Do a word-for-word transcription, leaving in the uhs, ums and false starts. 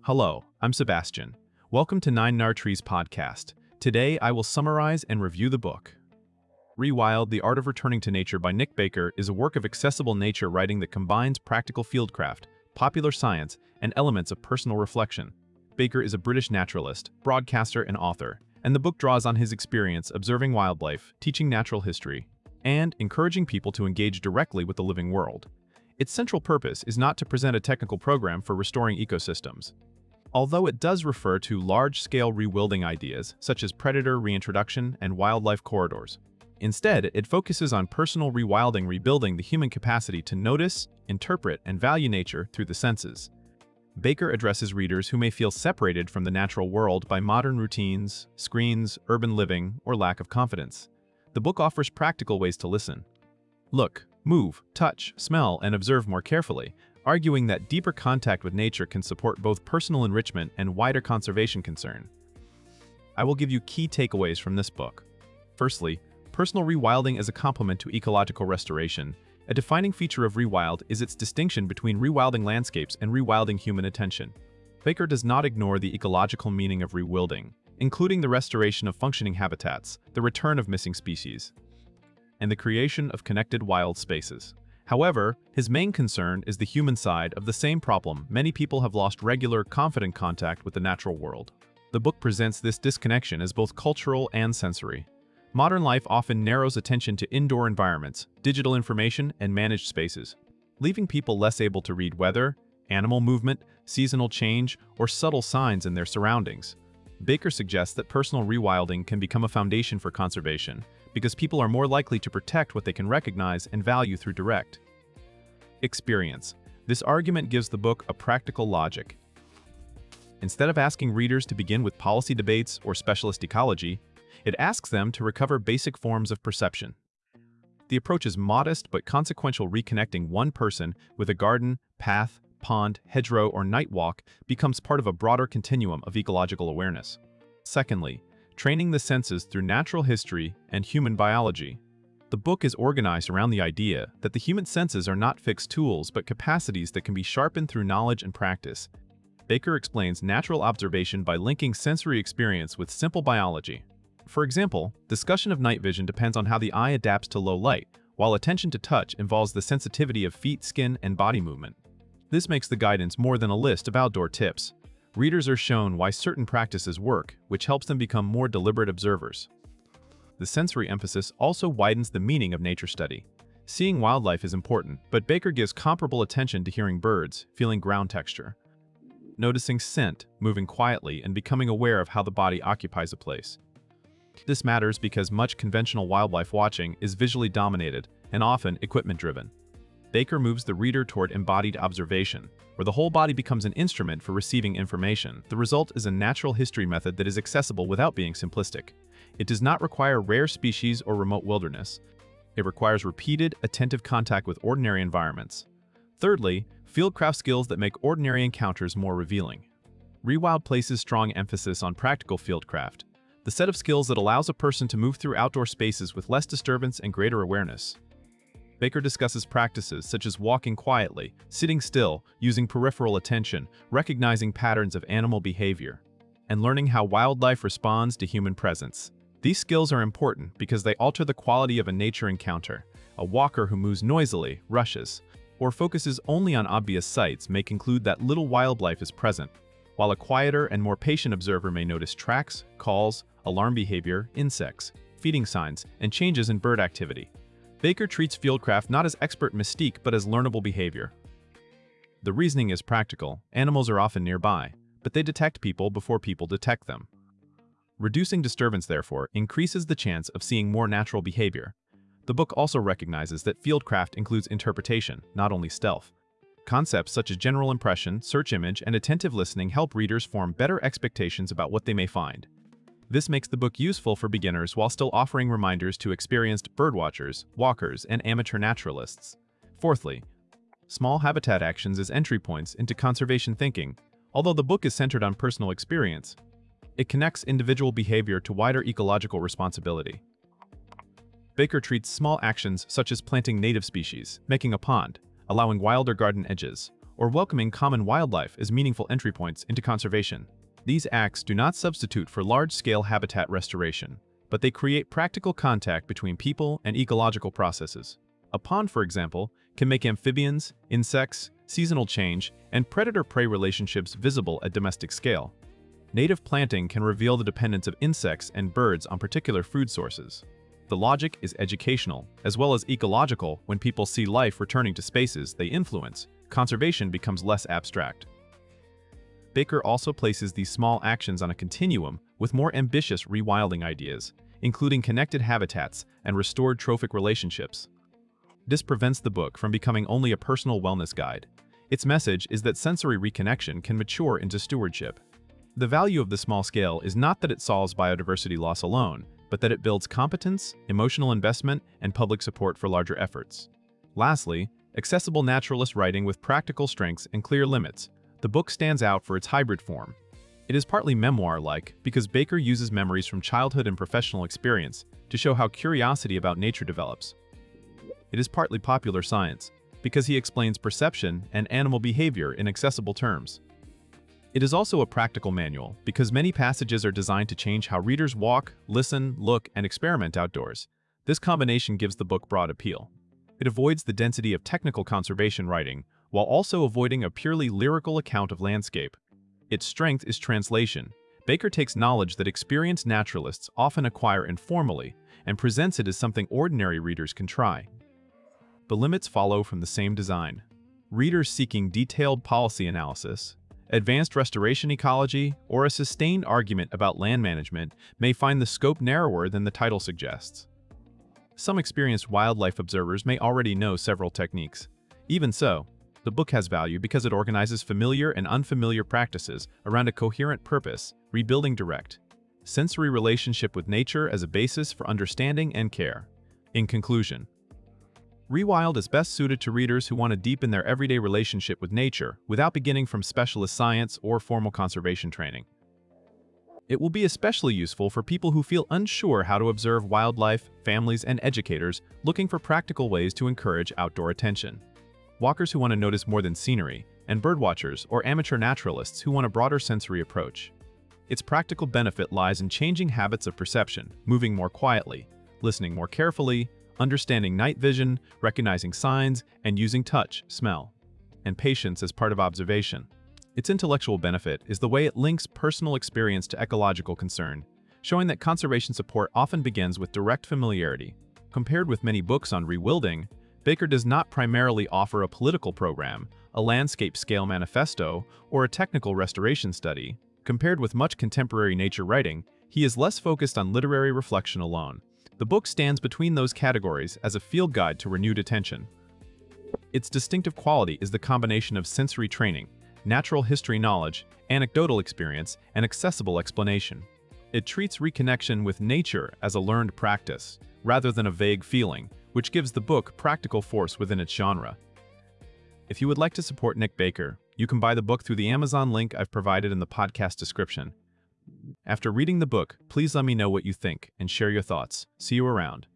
Hello, I'm Sebastian. Welcome to Nine Nar Trees podcast. Today I will summarize and review the book. Rewild: The Art of Returning to Nature by Nick Baker is a work of accessible nature writing that combines practical fieldcraft, popular science, and elements of personal reflection. Baker is a British naturalist, broadcaster, and author, and the book draws on his experience observing wildlife, teaching natural history, and encouraging people to engage directly with the living world. Its central purpose is not to present a technical program for restoring ecosystems. Although it does refer to large-scale rewilding ideas, such as predator reintroduction and wildlife corridors. Instead, it focuses on personal rewilding, rebuilding the human capacity to notice, interpret, and value nature through the senses. Baker addresses readers who may feel separated from the natural world by modern routines, screens, urban living, or lack of confidence. The book offers practical ways to listen. Look, move, touch, smell, and observe more carefully, arguing that deeper contact with nature can support both personal enrichment and wider conservation concern. I will give you key takeaways from this book. Firstly, personal rewilding as a complement to ecological restoration. A defining feature of rewild is its distinction between rewilding landscapes and rewilding human attention. Baker does not ignore the ecological meaning of rewilding, including the restoration of functioning habitats, the return of missing species, and the creation of connected wild spaces. However, his main concern is the human side of the same problem. Many people have lost regular, confident contact with the natural world. The book presents this disconnection as both cultural and sensory. Modern life often narrows attention to indoor environments, digital information, and managed spaces, leaving people less able to read weather, animal movement, seasonal change, or subtle signs in their surroundings. Baker suggests that personal rewilding can become a foundation for conservation, because people are more likely to protect what they can recognize and value through direct experience. This argument gives the book a practical logic. Instead of asking readers to begin with policy debates or specialist ecology, it asks them to recover basic forms of perception. The approach is modest but consequential. Reconnecting one person with a garden, path, pond, hedgerow, or night walk becomes part of a broader continuum of ecological awareness. Secondly, training the senses through natural history and human biology. The book is organized around the idea that the human senses are not fixed tools but capacities that can be sharpened through knowledge and practice. Baker explains natural observation by linking sensory experience with simple biology. For example, discussion of night vision depends on how the eye adapts to low light, while attention to touch involves the sensitivity of feet, skin, and body movement. This makes the guidance more than a list of outdoor tips. Readers are shown why certain practices work, which helps them become more deliberate observers. The sensory emphasis also widens the meaning of nature study. Seeing wildlife is important, but Baker gives comparable attention to hearing birds, feeling ground texture, noticing scent, moving quietly, and becoming aware of how the body occupies a place. This matters because much conventional wildlife watching is visually dominated and often equipment-driven. Baker moves the reader toward embodied observation, where the whole body becomes an instrument for receiving information. The result is a natural history method that is accessible without being simplistic. It does not require rare species or remote wilderness. It requires repeated, attentive contact with ordinary environments. Thirdly, fieldcraft skills that make ordinary encounters more revealing. Rewild places strong emphasis on practical fieldcraft, the set of skills that allows a person to move through outdoor spaces with less disturbance and greater awareness. Baker discusses practices such as walking quietly, sitting still, using peripheral attention, recognizing patterns of animal behavior, and learning how wildlife responds to human presence. These skills are important because they alter the quality of a nature encounter. A walker who moves noisily, rushes, or focuses only on obvious sights may conclude that little wildlife is present, while a quieter and more patient observer may notice tracks, calls, alarm behavior, insects, feeding signs, and changes in bird activity. Baker treats fieldcraft not as expert mystique but as learnable behavior. The reasoning is practical. Animals are often nearby, but they detect people before people detect them. Reducing disturbance, therefore, increases the chance of seeing more natural behavior. The book also recognizes that fieldcraft includes interpretation, not only stealth. Concepts such as general impression, search image, and attentive listening help readers form better expectations about what they may find. This makes the book useful for beginners while still offering reminders to experienced birdwatchers, walkers, and amateur naturalists. Fourthly, small habitat actions as entry points into conservation thinking. Although the book is centered on personal experience, it connects individual behavior to wider ecological responsibility. Baker treats small actions such as planting native species, making a pond, allowing wilder garden edges, or welcoming common wildlife as meaningful entry points into conservation. These acts do not substitute for large-scale habitat restoration, but they create practical contact between people and ecological processes. A pond, for example, can make amphibians, insects, seasonal change, and predator-prey relationships visible at domestic scale. Native planting can reveal the dependence of insects and birds on particular food sources. The logic is educational, as well as ecological. When people see life returning to spaces they influence, conservation becomes less abstract. Baker also places these small actions on a continuum with more ambitious rewilding ideas, including connected habitats and restored trophic relationships. This prevents the book from becoming only a personal wellness guide. Its message is that sensory reconnection can mature into stewardship. The value of the small scale is not that it solves biodiversity loss alone, but that it builds competence, emotional investment, and public support for larger efforts. Lastly, accessible naturalist writing with practical strengths and clear limits. The book stands out for its hybrid form. It is partly memoir-like because Baker uses memories from childhood and professional experience to show how curiosity about nature develops. It is partly popular science because he explains perception and animal behavior in accessible terms. It is also a practical manual because many passages are designed to change how readers walk, listen, look, and experiment outdoors. This combination gives the book broad appeal. It avoids the density of technical conservation writing, while also avoiding a purely lyrical account of landscape. Its strength is translation. Baker takes knowledge that experienced naturalists often acquire informally and presents it as something ordinary readers can try. The limits follow from the same design. Readers seeking detailed policy analysis, advanced restoration ecology, or a sustained argument about land management may find the scope narrower than the title suggests. Some experienced wildlife observers may already know several techniques. Even so, the book has value because it organizes familiar and unfamiliar practices around a coherent purpose, rebuilding direct, sensory relationship with nature as a basis for understanding and care. In conclusion, Rewild is best suited to readers who want to deepen their everyday relationship with nature without beginning from specialist science or formal conservation training. It will be especially useful for people who feel unsure how to observe wildlife, families, and educators looking for practical ways to encourage outdoor attention. Walkers who want to notice more than scenery, and birdwatchers or amateur naturalists who want a broader sensory approach. Its practical benefit lies in changing habits of perception, moving more quietly, listening more carefully, understanding night vision, recognizing signs, and using touch, smell, and patience as part of observation. Its intellectual benefit is the way it links personal experience to ecological concern, showing that conservation support often begins with direct familiarity. Compared with many books on rewilding, Baker does not primarily offer a political program, a landscape-scale manifesto, or a technical restoration study. Compared with much contemporary nature writing, he is less focused on literary reflection alone. The book stands between those categories as a field guide to renewed attention. Its distinctive quality is the combination of sensory training, natural history knowledge, anecdotal experience, and accessible explanation. It treats reconnection with nature as a learned practice, rather than a vague feeling, which gives the book practical force within its genre. If you would like to support Nick Baker, you can buy the book through the Amazon link I've provided in the podcast description. After reading the book, please let me know what you think and share your thoughts. See you around.